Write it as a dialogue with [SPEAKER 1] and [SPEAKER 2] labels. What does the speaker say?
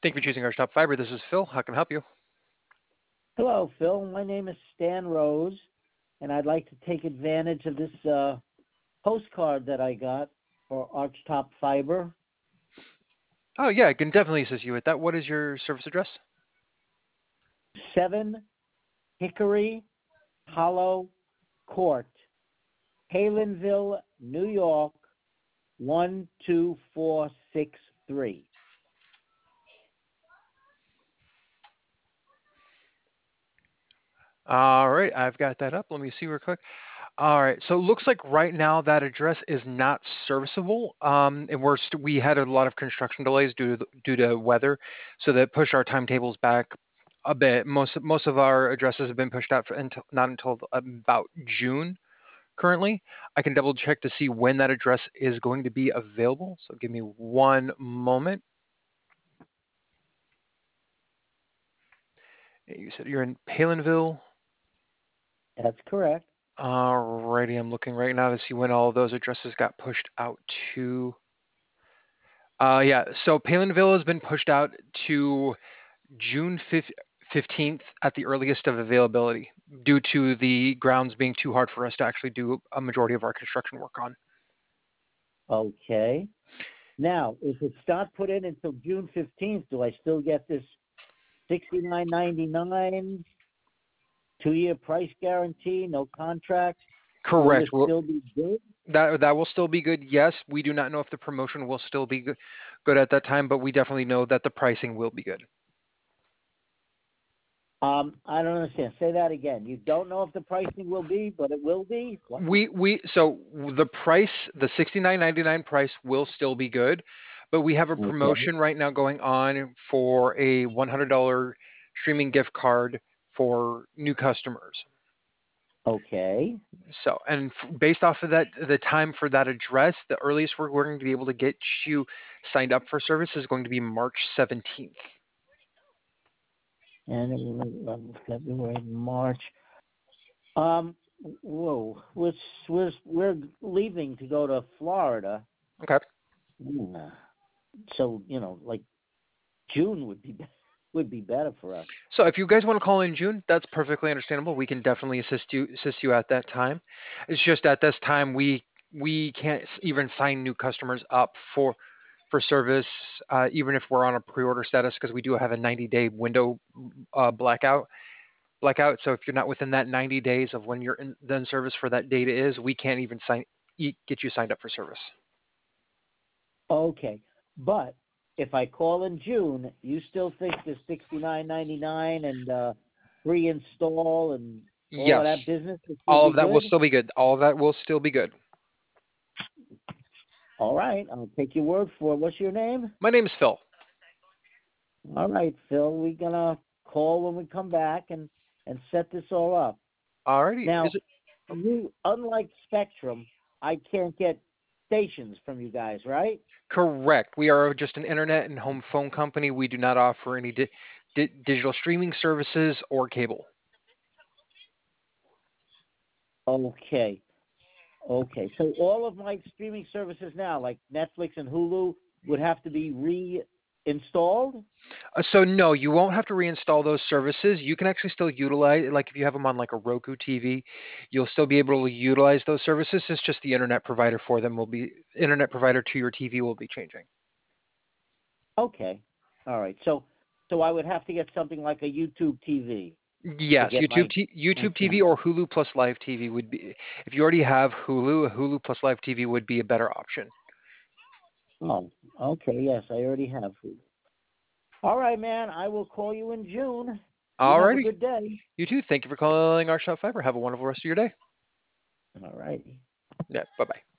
[SPEAKER 1] Thank you for choosing Archtop Fiber. This is Phil. How can I help you?
[SPEAKER 2] Hello, Phil. My name is Stan Rose, and I'd like to take advantage of this postcard that I got for Archtop Fiber.
[SPEAKER 1] Oh, yeah, I can definitely assist you with that. What is your service address?
[SPEAKER 2] 7 Hickory Hollow Court, Palinville, New York, 12463.
[SPEAKER 1] All right, I've got that up. Let me see real quick. All right, so it looks like right now that address is not serviceable, and we had a lot of construction delays due to weather, so that pushed our timetables back a bit. Most of our addresses have been pushed out until not until about June currently. I can double check to see when that address is going to be available. So give me one moment. You said you're in Palinville.
[SPEAKER 2] That's correct.
[SPEAKER 1] Alrighty, I'm looking right now to see when all of those addresses got pushed out to. Yeah, so Palinville has been pushed out to June 15th at the earliest of availability due to the grounds being too hard for us to actually do a majority of our construction work on.
[SPEAKER 2] Okay. Now, if it's not put in until June 15th, do I still get this $69.99 2-year price guarantee, no contract? Will
[SPEAKER 1] Correct.
[SPEAKER 2] this still be good?
[SPEAKER 1] That will still be good. Yes, we do not know if the promotion will still be good at that time, but we definitely know that the pricing will be good.
[SPEAKER 2] I don't understand. Say that again. You don't know if the pricing will be, but it will be? What?
[SPEAKER 1] So the price, the $69.99 price will still be good, but we have a
[SPEAKER 2] Okay.
[SPEAKER 1] promotion right now going on for a $100 streaming gift card for new customers.
[SPEAKER 2] Okay.
[SPEAKER 1] So, and based off of that, the time for that address, the earliest we're going to be able to get you signed up for service is going to be March 17th.
[SPEAKER 2] And February, March. Um, whoa. We're leaving to go to Florida.
[SPEAKER 1] Okay.
[SPEAKER 2] Hmm. So, like June would be better for us.
[SPEAKER 1] So if you guys want to call in June, that's perfectly understandable. We can definitely assist you at that time. It's just at this time we can't even sign new customers up for service, even if we're on a pre-order status, because we do have a 90-day window blackout. So if you're not within that 90 days of when you're in service for that data is, we can't even get you signed up for service.
[SPEAKER 2] Okay. But if I call in June, you still think the $69.99 and free install and all of that
[SPEAKER 1] Yes,
[SPEAKER 2] business will still
[SPEAKER 1] all
[SPEAKER 2] be
[SPEAKER 1] of that will
[SPEAKER 2] good?
[SPEAKER 1] still be good. All of that will still be good.
[SPEAKER 2] All right. I'll take your word for it. What's your name?
[SPEAKER 1] My name is Phil.
[SPEAKER 2] All right, Phil. We're gonna call when we come back and set this all up.
[SPEAKER 1] Alrighty,
[SPEAKER 2] Now,
[SPEAKER 1] is it?
[SPEAKER 2] you unlike Spectrum, I can't get stations from you guys, right?
[SPEAKER 1] Correct. We are just an internet and home phone company. We do not offer any digital streaming services or cable.
[SPEAKER 2] Okay. Okay. So all of my streaming services now, like Netflix and Hulu, would have to be reinstalled?
[SPEAKER 1] So no, you won't have to reinstall those services. You can actually still utilize, like if you have them on like a Roku TV, you'll still be able to utilize those services. It's just the internet provider for them will be internet provider to your TV will be changing.
[SPEAKER 2] Okay. All right. So I would have to get something like a YouTube TV to
[SPEAKER 1] Yes,
[SPEAKER 2] get my
[SPEAKER 1] YouTube TV
[SPEAKER 2] channel.
[SPEAKER 1] or Hulu plus Live TV would be. If you already have Hulu, a Hulu plus Live TV would be a better option.
[SPEAKER 2] Oh, okay. Yes, I already have Hulu. All right, man. I will call you in June. You have a
[SPEAKER 1] Alrighty,
[SPEAKER 2] good day.
[SPEAKER 1] you too. Thank you for calling our Shop Fiber. Have a wonderful rest of your day.
[SPEAKER 2] All righty.
[SPEAKER 1] Yeah, bye bye.